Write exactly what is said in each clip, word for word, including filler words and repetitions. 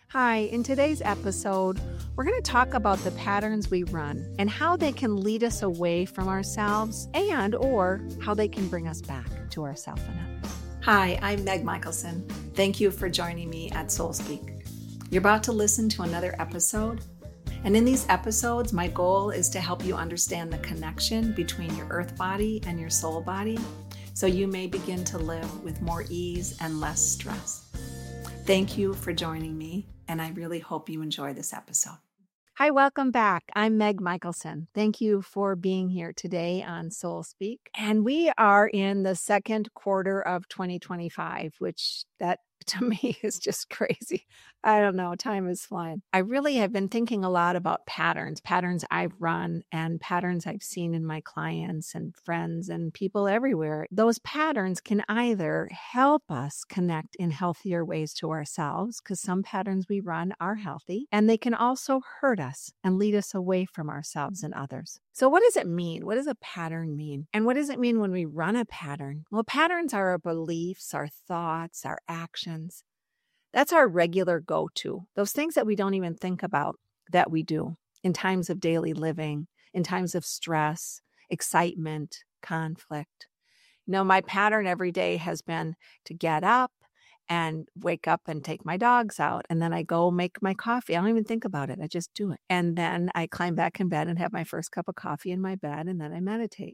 Hi, in today's episode, we're going to talk about the patterns we run and how they can lead us away from ourselves and or how they can bring us back to ourself and others. Hi, I'm Meg Michelson. Thank you for joining me at Soul Speak. You're about to listen to another episode, and in these episodes, my goal is to help you understand the connection between your earth body and your soul body so you may begin to live with more ease and less stress. Thank you for joining me, and I really hope you enjoy this episode. Hi, welcome back. I'm Meg Michelson. Thank you for being here today on Soul Speak. And we are in the second quarter of twenty twenty-five, which that to me is just crazy. I don't know. Time is flying. I really have been thinking a lot about patterns, patterns I've run and patterns I've seen in my clients and friends and people everywhere. Those patterns can either help us connect in healthier ways to ourselves, because some patterns we run are healthy, and they can also hurt us and lead us away from ourselves and others. So what does it mean? What does a pattern mean? And what does it mean when we run a pattern? Well, patterns are our beliefs, our thoughts, our actions. That's our regular go-to. Those things that we don't even think about that we do in times of daily living, in times of stress, excitement, conflict. You know, my pattern every day has been to get up and wake up and take my dogs out. And then I go make my coffee. I don't even think about it. I just do it. And then I climb back in bed and have my first cup of coffee in my bed. And then I meditate.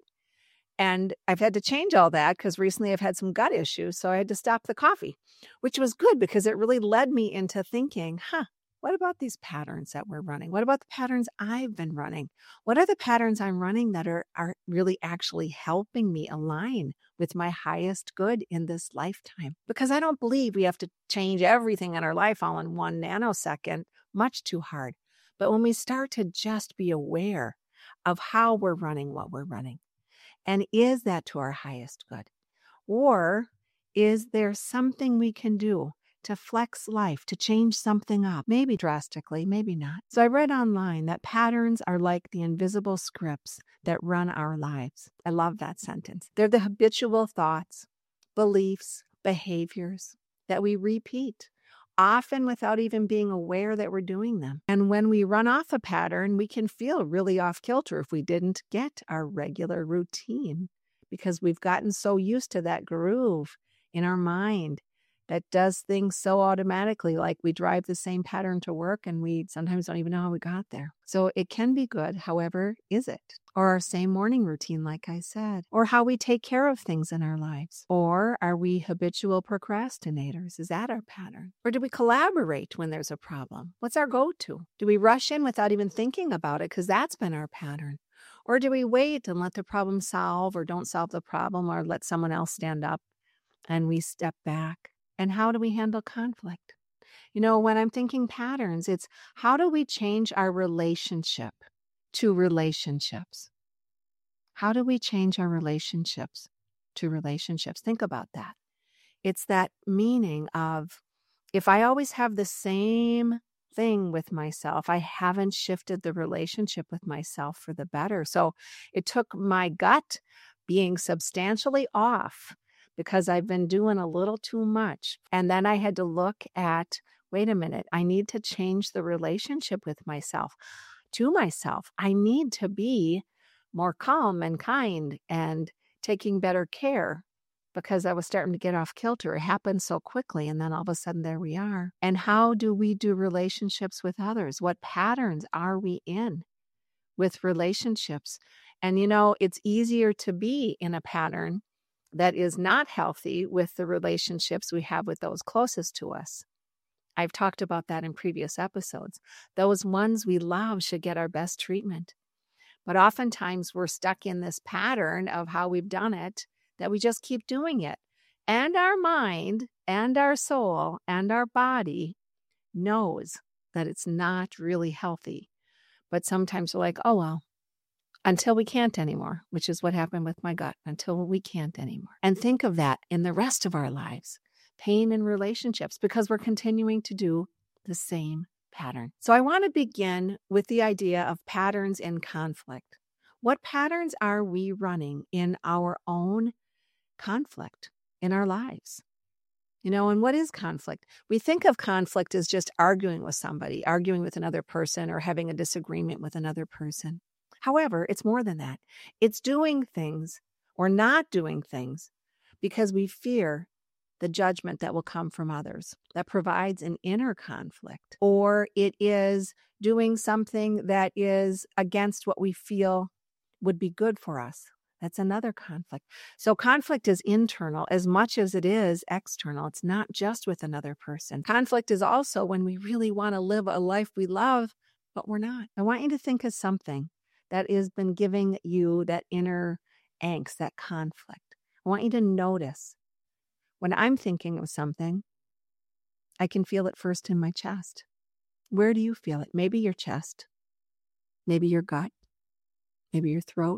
And I've had to change all that because recently I've had some gut issues. So I had to stop the coffee, which was good because it really led me into thinking, huh, what about these patterns that we're running? What about the patterns I've been running? What are the patterns I'm running that are, are really actually helping me align with my highest good in this lifetime? Because I don't believe we have to change everything in our life all in one nanosecond, much too hard. But when we start to just be aware of how we're running what we're running, and is that to our highest good? Or is there something we can do to flex life, to change something up, maybe drastically, maybe not? So I read online that patterns are like the invisible scripts that run our lives. I love that sentence. They're the habitual thoughts, beliefs, behaviors that we repeat, often without even being aware that we're doing them. And when we run off a pattern, we can feel really off kilter if we didn't get our regular routine, because we've gotten so used to that groove in our mind that does things so automatically, like we drive the same pattern to work and we sometimes don't even know how we got there. So it can be good. However, is it? Or our same morning routine, like I said, or how we take care of things in our lives. Or are we habitual procrastinators? Is that our pattern? Or do we collaborate when there's a problem? What's our go-to? Do we rush in without even thinking about it? Because that's been our pattern. Or do we wait and let the problem solve, or don't solve the problem, or let someone else stand up and we step back? And how do we handle conflict? You know, when I'm thinking patterns, it's how do we change our relationship to relationships? How do we change our relationships to relationships? Think about that. It's that meaning of, if I always have the same thing with myself, I haven't shifted the relationship with myself for the better. So it took my gut being substantially off because I've been doing a little too much. And then I had to look at, wait a minute, I need to change the relationship with myself, to myself. I need to be more calm and kind and taking better care, because I was starting to get off kilter. It happened so quickly, and then all of a sudden there we are. And how do we do relationships with others? What patterns are we in with relationships? And you know, it's easier to be in a pattern that is not healthy with the relationships we have with those closest to us. I've talked about that in previous episodes. Those ones we love should get our best treatment. But oftentimes we're stuck in this pattern of how we've done it, that we just keep doing it. And our mind and our soul and our body knows that it's not really healthy. But sometimes we're like, oh, well, until we can't anymore, which is what happened with my gut, until we can't anymore. And think of that in the rest of our lives, pain in relationships, because we're continuing to do the same pattern. So I want to begin with the idea of patterns in conflict. What patterns are we running in our own conflict in our lives? You know, and what is conflict? We think of conflict as just arguing with somebody, arguing with another person, or having a disagreement with another person. However, it's more than that. It's doing things or not doing things because we fear the judgment that will come from others. That provides an inner conflict. Or it is doing something that is against what we feel would be good for us. That's another conflict. So conflict is internal as much as it is external. It's not just with another person. Conflict is also when we really want to live a life we love, but we're not. I want you to think of something that has been giving you that inner angst, that conflict. I want you to notice when I'm thinking of something, I can feel it first in my chest. Where do you feel it? Maybe your chest, maybe your gut, maybe your throat,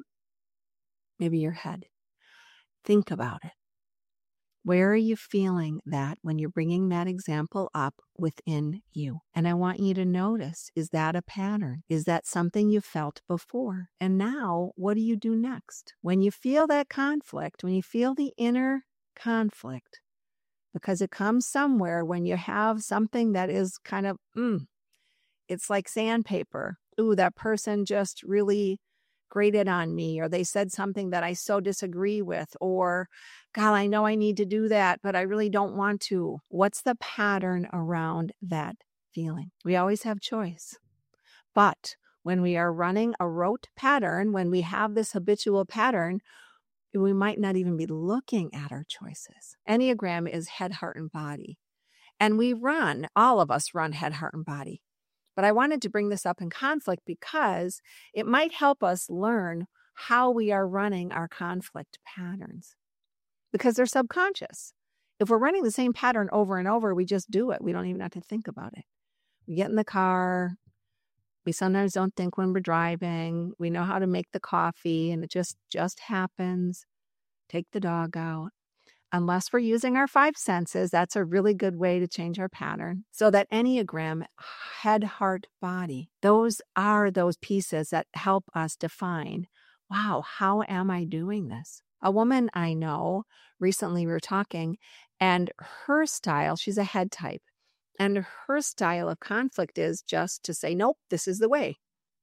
maybe your head. Think about it. Where are you feeling that when you're bringing that example up within you? And I want you to notice, is that a pattern? Is that something you felt before? And now, what do you do next? When you feel that conflict, when you feel the inner conflict, because it comes somewhere when you have something that is kind of, mm, it's like sandpaper. Ooh, that person just really grated on me, or they said something that I so disagree with, or God, I know I need to do that, but I really don't want to. What's the pattern around that feeling? We always have choice. But when we are running a rote pattern, when we have this habitual pattern, we might not even be looking at our choices. Enneagram is head, heart, and body. And we run, all of us run head, heart, and body. But I wanted to bring this up in conflict because it might help us learn how we are running our conflict patterns, because they're subconscious. If we're running the same pattern over and over, we just do it. We don't even have to think about it. We get in the car. We sometimes don't think when we're driving. We know how to make the coffee, and it just, just happens. Take the dog out. Unless we're using our five senses, that's a really good way to change our pattern. So that Enneagram, head, heart, body, those are those pieces that help us define, wow, how am I doing this? A woman I know, recently we were talking, and her style, she's a head type, and her style of conflict is just to say, nope, this is the way.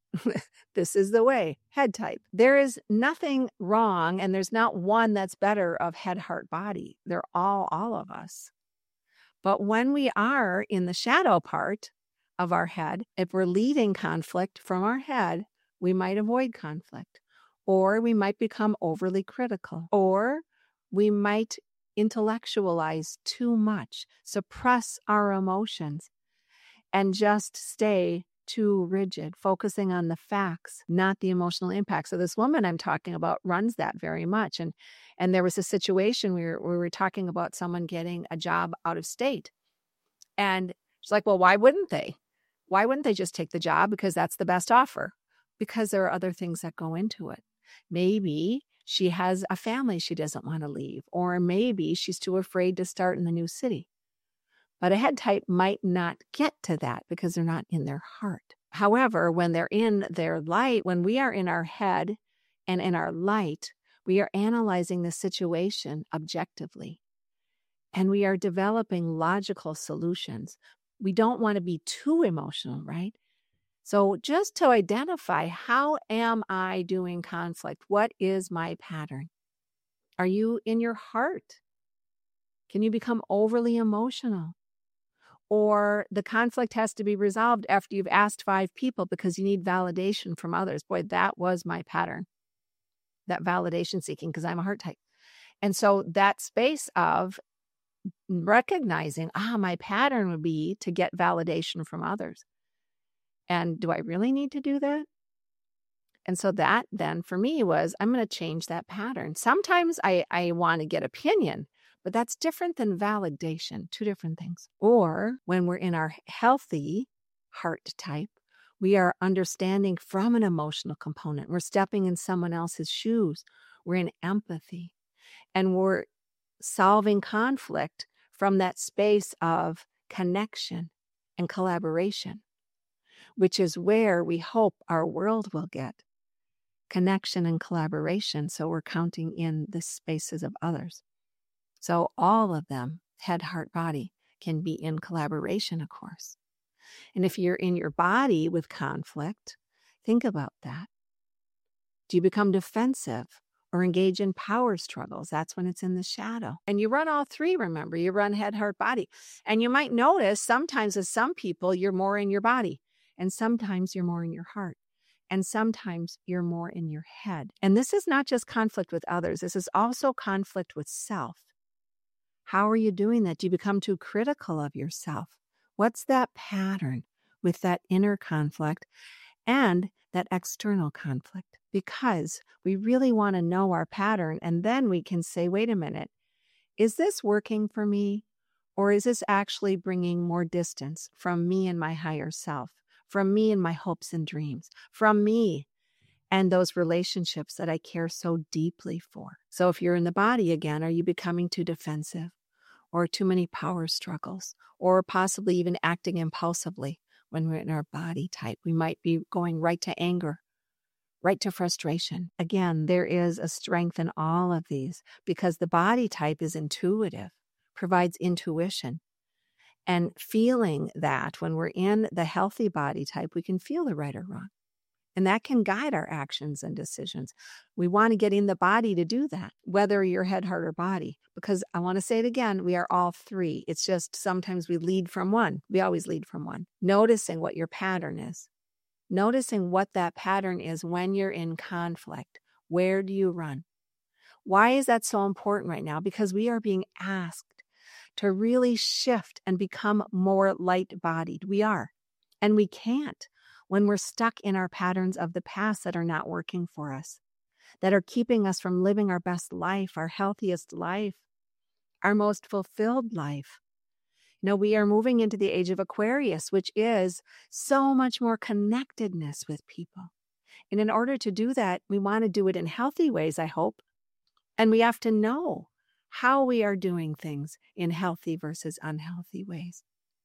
This is the way, head type. There is nothing wrong, and there's not one that's better of head, heart, body. They're all, all of us. But when we are in the shadow part of our head, if we're leading conflict from our head, we might avoid conflict, or we might become overly critical, or we might intellectualize too much, suppress our emotions, and just stay too rigid, focusing on the facts, not the emotional impact. So this woman I'm talking about runs that very much. And and there was a situation where we were talking about someone getting a job out of state. And she's like, well, why wouldn't they? Why wouldn't they just take the job? Because that's the best offer. Because there are other things that go into it. Maybe she has a family she doesn't want to leave, or maybe she's too afraid to start in the new city. But a head type might not get to that because they're not in their heart. However, when they're in their light, when we are in our head and in our light, we are analyzing the situation objectively. And we are developing logical solutions. We don't want to be too emotional, right? So just to identify, how am I doing conflict? What is my pattern? Are you in your heart? Can you become overly emotional? Or the conflict has to be resolved after you've asked five people because you need validation from others. Boy, that was my pattern, that validation seeking, because I'm a heart type. And so that space of recognizing, ah, my pattern would be to get validation from others. And do I really need to do that? And so that then for me was, I'm going to change that pattern. Sometimes I, I want to get opinion, but that's different than validation, two different things. Or when we're in our healthy heart type, we are understanding from an emotional component. We're stepping in someone else's shoes. We're in empathy. And we're solving conflict from that space of connection and collaboration, which is where we hope our world will get. Connection and collaboration. So we're counting in the spaces of others. So all of them head, heart, body can be in collaboration, of course. And if you're in your body with conflict, think about that. Do you become defensive or engage in power struggles? That's when it's in the shadow. And you run all three, remember. You run head, heart, body. And you might notice sometimes with some people, you're more in your body. And sometimes you're more in your heart. And sometimes you're more in your head. And this is not just conflict with others. This is also conflict with self. How are you doing that? Do you become too critical of yourself? What's that pattern with that inner conflict and that external conflict? Because we really want to know our pattern, and then we can say, wait a minute, is this working for me? Or is this actually bringing more distance from me and my higher self, from me and my hopes and dreams, from me and those relationships that I care so deeply for? So if you're in the body again, are you becoming too defensive or too many power struggles, or possibly even acting impulsively when we're in our body type? We might be going right to anger, right to frustration. Again, there is a strength in all of these because the body type is intuitive, provides intuition. And feeling that when we're in the healthy body type, we can feel the right or wrong. And that can guide our actions and decisions. We want to get in the body to do that, whether you're head, heart, or body. Because I want to say it again, we are all three. It's just sometimes we lead from one. We always lead from one. Noticing what your pattern is. Noticing what that pattern is when you're in conflict. Where do you run? Why is that so important right now? Because we are being asked to really shift and become more light-bodied. We are. And we can't when we're stuck in our patterns of the past that are not working for us, that are keeping us from living our best life, our healthiest life, our most fulfilled life. You know, we are moving into the age of Aquarius, which is so much more connectedness with people. And in order to do that, we want to do it in healthy ways, I hope. And we have to know how we are doing things in healthy versus unhealthy ways.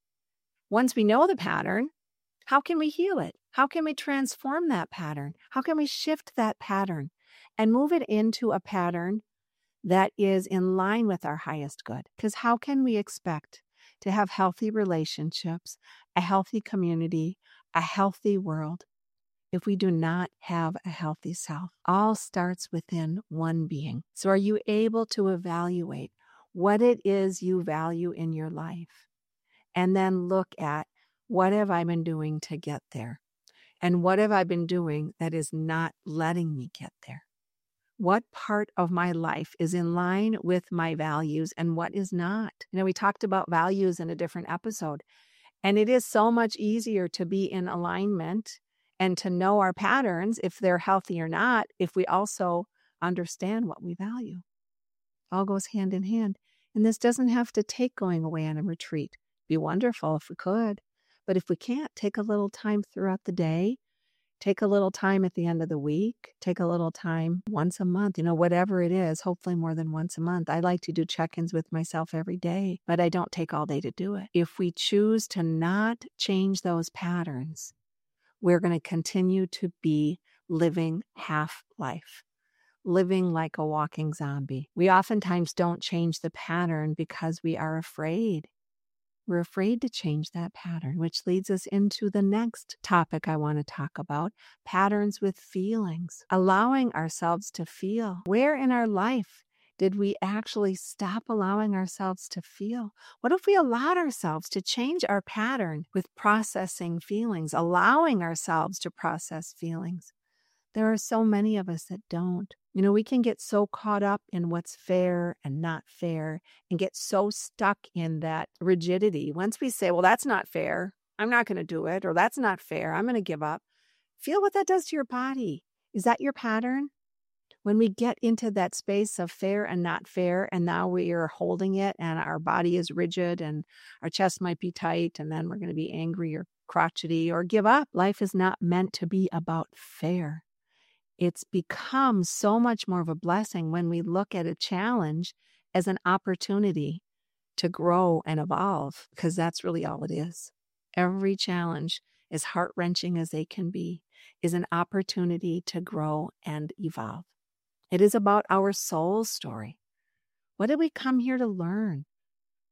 Once we know the pattern, how can we heal it? How can we transform that pattern? How can we shift that pattern and move it into a pattern that is in line with our highest good? Because how can we expect to have healthy relationships, a healthy community, a healthy world, if we do not have a healthy self? All starts within one being. So are you able to evaluate what it is you value in your life? And then look at, what have I been doing to get there? And what have I been doing that is not letting me get there? What part of my life is in line with my values and what is not? You know, we talked about values in a different episode, and it is so much easier to be in alignment and to know our patterns, if they're healthy or not, if we also understand what we value. All goes hand in hand. And this doesn't have to take going away on a retreat. It'd be wonderful if we could. But if we can't, take a little time throughout the day, take a little time at the end of the week, take a little time once a month, you know, whatever it is, hopefully more than once a month. I like to do check-ins with myself every day, but I don't take all day to do it. If we choose to not change those patterns, we're going to continue to be living half life, living like a walking zombie. We oftentimes don't change the pattern because we are afraid. We're afraid to change that pattern, which leads us into the next topic I want to talk about, patterns with feelings, allowing ourselves to feel. Where in our life did we actually stop allowing ourselves to feel? What if we allowed ourselves to change our pattern with processing feelings, allowing ourselves to process feelings? There are so many of us that don't. You know, we can get so caught up in what's fair and not fair and get so stuck in that rigidity. Once we say, well, that's not fair, I'm not going to do it, or that's not fair, I'm going to give up. Feel what that does to your body. Is that your pattern? When we get into that space of fair and not fair, and now we are holding it and our body is rigid and our chest might be tight, and then we're going to be angry or crotchety or give up. Life is not meant to be about fair. It's become so much more of a blessing when we look at a challenge as an opportunity to grow and evolve, because that's really all it is. Every challenge, as heart-wrenching as they can be, is an opportunity to grow and evolve. It is about our soul story. What did we come here to learn?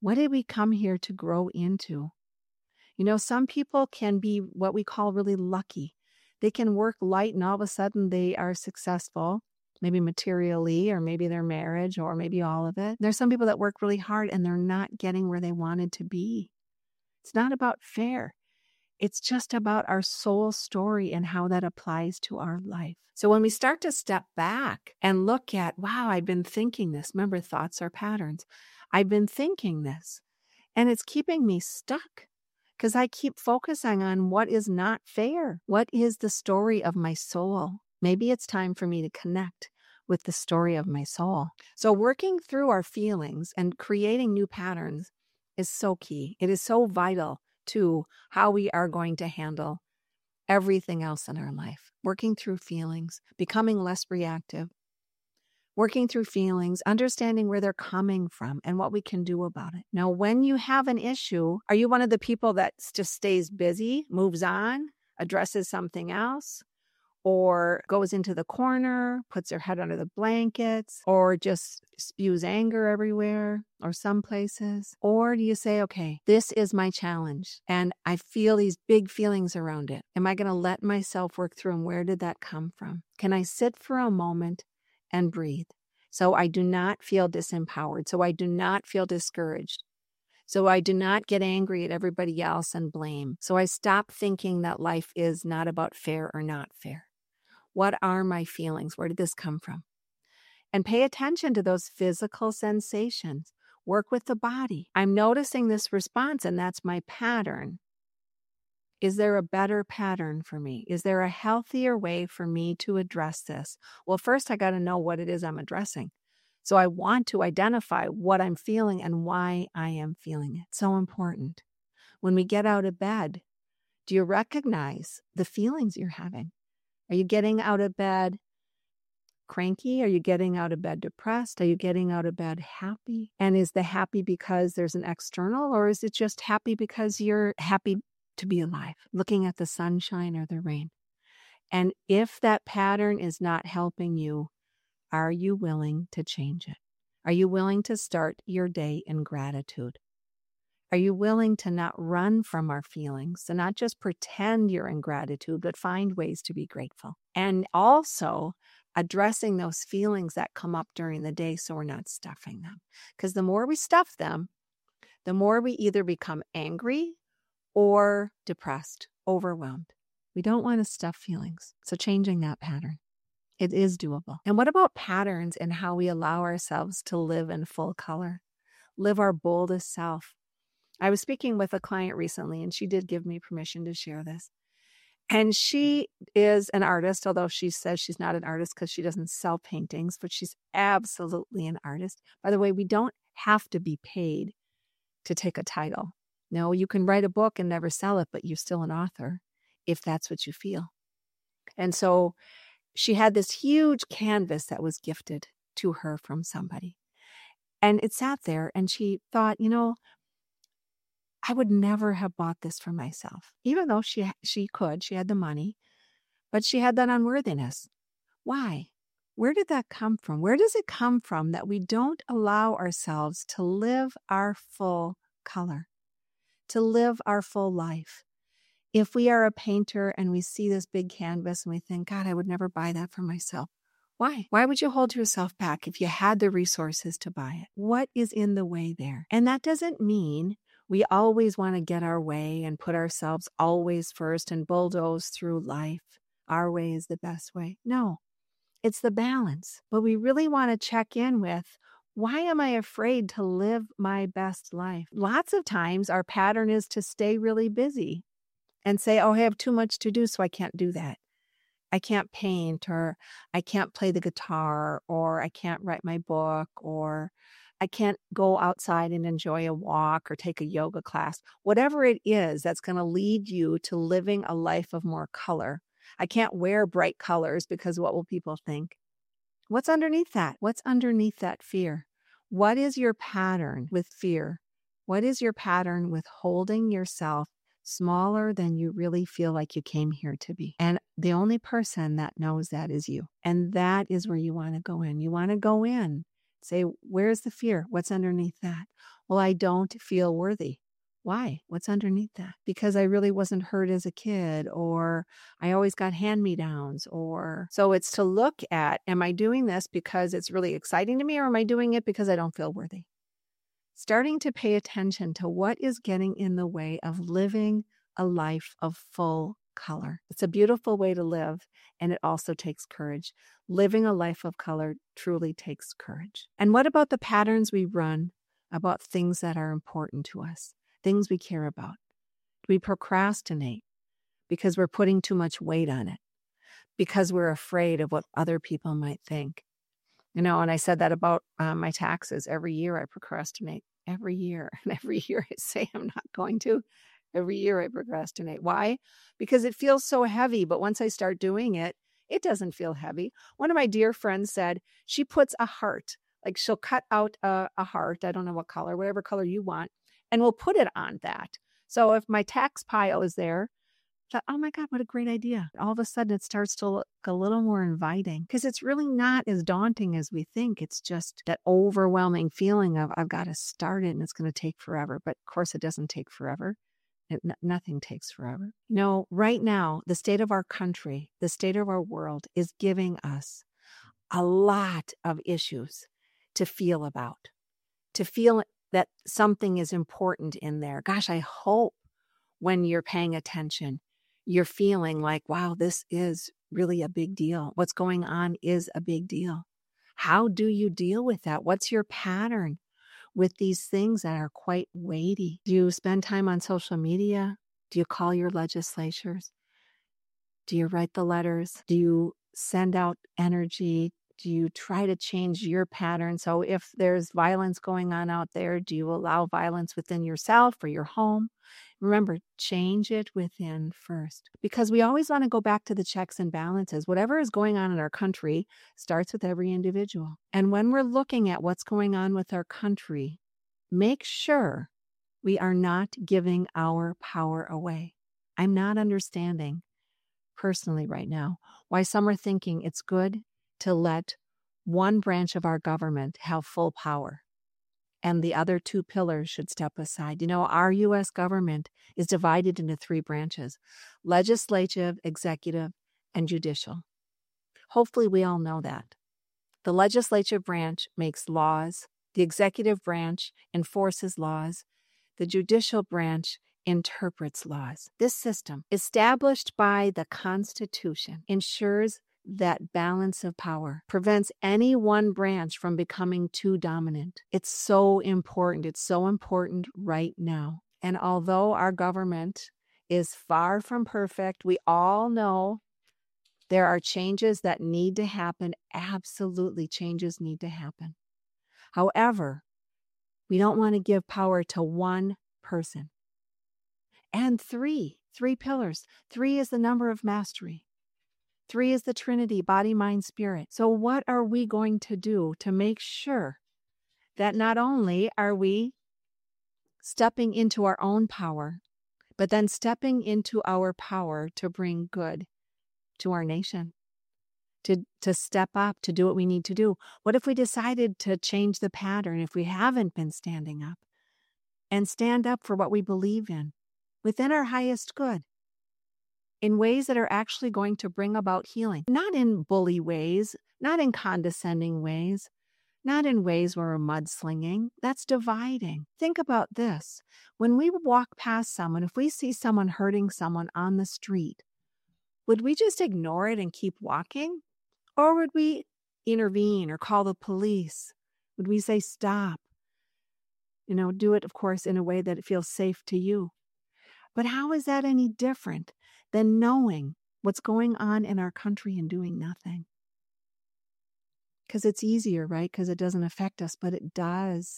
What did we come here to grow into? You know, some people can be what we call really lucky. They can work light and all of a sudden they are successful, maybe materially, or maybe their marriage, or maybe all of it. There's some people that work really hard and they're not getting where they wanted to be. It's not about fair. It's just about our soul story and how that applies to our life. So when we start to step back and look at, wow, I've been thinking this. Remember, thoughts are patterns. I've been thinking this, and it's keeping me stuck because I keep focusing on what is not fair. What is the story of my soul? Maybe it's time for me to connect with the story of my soul. So working through our feelings and creating new patterns is so key. It is so vital to how we are going to handle everything else in our life. Working through feelings, becoming less reactive, working through feelings, understanding where they're coming from and what we can do about it. Now, when you have an issue, are you one of the people that just stays busy, moves on, addresses something else, or goes into the corner, puts their head under the blankets, or just spews anger everywhere or some places? Or do you say, okay, this is my challenge and I feel these big feelings around it. Am I going to let myself work through them? Where did that come from? Can I sit for a moment and breathe so I do not feel disempowered, so I do not feel discouraged, so I do not get angry at everybody else and blame, so I stop thinking that life is not about fair or not fair? What are my feelings? Where did this come from? And pay attention to those physical sensations. Work with the body. I'm noticing this response, and that's my pattern. Is there a better pattern for me? Is there a healthier way for me to address this? Well, first, I got to know what it is I'm addressing. So I want to identify what I'm feeling and why I am feeling it. So important. When we get out of bed, do you recognize the feelings you're having? Are you getting out of bed cranky? Are you getting out of bed depressed? Are you getting out of bed happy? And is the happy because there's an external, or is it just happy because you're happy to be alive, looking at the sunshine or the rain? And if that pattern is not helping you, are you willing to change it? Are you willing to start your day in gratitude? Are you willing to not run from our feelings, to not just pretend you're in gratitude, but find ways to be grateful? And also addressing those feelings that come up during the day so we're not stuffing them. Because the more we stuff them, the more we either become angry or depressed, overwhelmed. We don't want to stuff feelings. So changing that pattern, it is doable. And what about patterns in how we allow ourselves to live in full color, live our boldest self? I was speaking with a client recently, and she did give me permission to share this. And she is an artist, although she says she's not an artist because she doesn't sell paintings, but she's absolutely an artist. By the way, we don't have to be paid to take a title. No, you can write a book and never sell it, but you're still an author if that's what you feel. And so she had this huge canvas that was gifted to her from somebody. And it sat there, and she thought, you know, I would never have bought this for myself, even though she she could. She had the money, but she had that unworthiness. Why? Where did that come from? Where does it come from that we don't allow ourselves to live our full color, to live our full life? If we are a painter and we see this big canvas and we think, God, I would never buy that for myself. Why? Why would you hold yourself back if you had the resources to buy it? What is in the way there? And that doesn't mean we always want to get our way and put ourselves always first and bulldoze through life. Our way is the best way. No, it's the balance. But we really want to check in with, why am I afraid to live my best life? Lots of times our pattern is to stay really busy and say, oh, I have too much to do, so I can't do that. I can't paint, or I can't play the guitar, or I can't write my book, or I can't go outside and enjoy a walk or take a yoga class. Whatever it is that's going to lead you to living a life of more color. I can't wear bright colors because what will people think? What's underneath that? What's underneath that fear? What is your pattern with fear? What is your pattern with holding yourself smaller than you really feel like you came here to be? And the only person that knows that is you. And that is where you want to go in. You want to go in. Say, where's the fear? What's underneath that? Well, I don't feel worthy. Why? What's underneath that? Because I really wasn't hurt as a kid, or I always got hand-me-downs, or so it's to look at, am I doing this because it's really exciting to me, or am I doing it because I don't feel worthy? Starting to pay attention to what is getting in the way of living a life of full color. It's a beautiful way to live, and it also takes courage. Living a life of color truly takes courage. And what about the patterns we run about things that are important to us? Things we care about? We procrastinate because we're putting too much weight on it, because we're afraid of what other people might think. You know, and I said that about uh, my taxes. Every year I procrastinate. Every year. And every year I say I'm not going to. Every year I procrastinate. Why? Because it feels so heavy. But once I start doing it, it doesn't feel heavy. One of my dear friends said she puts a heart, like she'll cut out a, a heart. I don't know what color, whatever color you want, and we'll put it on that. So if my tax pile is there, I thought, oh my God, what a great idea. All of a sudden it starts to look a little more inviting, because it's really not as daunting as we think. It's just that overwhelming feeling of I've got to start it and it's going to take forever. But of course it doesn't take forever. It, n- nothing takes forever. You know, right now, the state of our country, the state of our world is giving us a lot of issues to feel about, to feel that something is important in there. Gosh, I hope when you're paying attention, you're feeling like, wow, this is really a big deal. What's going on is a big deal. How do you deal with that? What's your pattern with these things that are quite weighty? Do you spend time on social media? Do you call your legislatures? Do you write the letters? Do you send out energy? Do you try to change your pattern? So if there's violence going on out there, do you allow violence within yourself or your home? Remember, change it within first, because we always want to go back to the checks and balances. Whatever is going on in our country starts with every individual. And when we're looking at what's going on with our country, make sure we are not giving our power away. I'm not understanding personally right now why some are thinking it's good to let one branch of our government have full power and the other two pillars should step aside. You know, our U S government is divided into three branches: legislative, executive, and judicial. Hopefully we all know that. The legislative branch makes laws, the executive branch enforces laws, the judicial branch interprets laws. This system, established by the Constitution, ensures that balance of power, prevents any one branch from becoming too dominant. It's so important. It's so important right now. And although our government is far from perfect, we all know there are changes that need to happen. Absolutely, changes need to happen. However, we don't want to give power to one person. And three, three pillars. Three is the number of mastery. Three is the Trinity, body, mind, spirit. So what are we going to do to make sure that not only are we stepping into our own power, but then stepping into our power to bring good to our nation, to, to step up, to do what we need to do? What if we decided to change the pattern if we haven't been standing up, and stand up for what we believe in within our highest good, in ways that are actually going to bring about healing? Not in bully ways, not in condescending ways, not in ways where we're mudslinging. That's dividing. Think about this. When we walk past someone, if we see someone hurting someone on the street, would we just ignore it and keep walking? Or would we intervene or call the police? Would we say, stop? You know, do it, of course, in a way that it feels safe to you. But how is that any different than knowing what's going on in our country and doing nothing? Because it's easier, right? Because it doesn't affect us, but it does.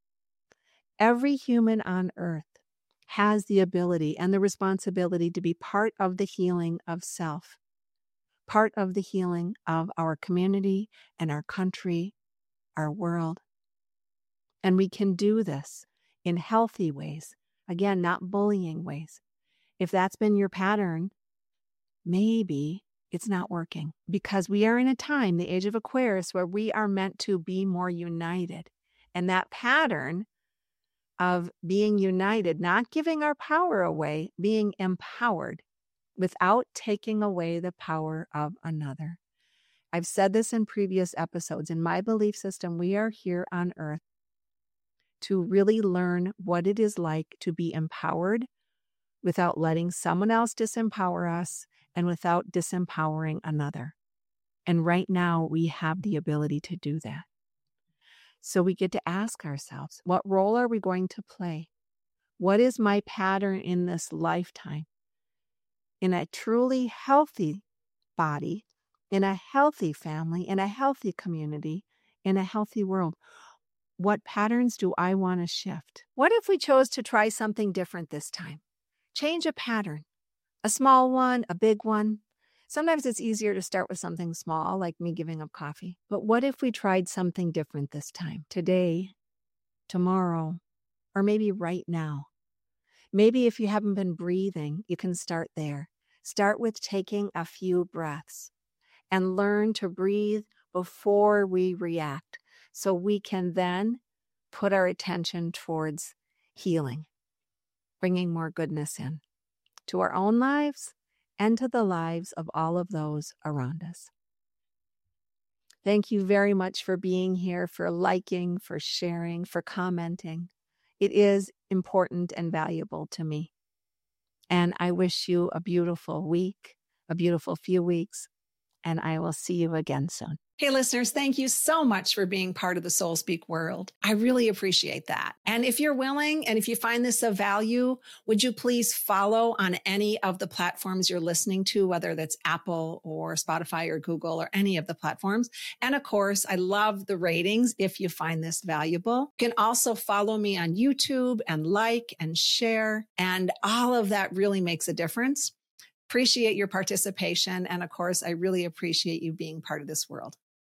Every human on earth has the ability and the responsibility to be part of the healing of self, part of the healing of our community and our country, our world. And we can do this in healthy ways. Again, not bullying ways. If that's been your pattern, maybe it's not working, because we are in a time, the age of Aquarius, where we are meant to be more united. And that pattern of being united, not giving our power away, being empowered without taking away the power of another. I've said this in previous episodes. In my belief system, we are here on earth to really learn what it is like to be empowered without letting someone else disempower us and without disempowering another. And right now, we have the ability to do that. So we get to ask ourselves, what role are we going to play? What is my pattern in this lifetime? In a truly healthy body, in a healthy family, in a healthy community, in a healthy world, what patterns do I want to shift? What if we chose to try something different this time? Change a pattern, a small one, a big one. Sometimes it's easier to start with something small, like me giving up coffee. But what if we tried something different this time? Today, tomorrow, or maybe right now? Maybe if you haven't been breathing, you can start there. Start with taking a few breaths and learn to breathe before we react, so we can then put our attention towards healing, bringing more goodness in to our own lives and to the lives of all of those around us. Thank you very much for being here, for liking, for sharing, for commenting. It is important and valuable to me. And I wish you a beautiful week, a beautiful few weeks, and I will see you again soon. Hey, listeners, thank you so much for being part of the Soul Speak world. I really appreciate that. And if you're willing, and if you find this of value, would you please follow on any of the platforms you're listening to, whether that's Apple or Spotify or Google or any of the platforms. And of course, I love the ratings if you find this valuable. You can also follow me on YouTube and like and share. And all of that really makes a difference. Appreciate your participation. And of course, I really appreciate you being part of this world.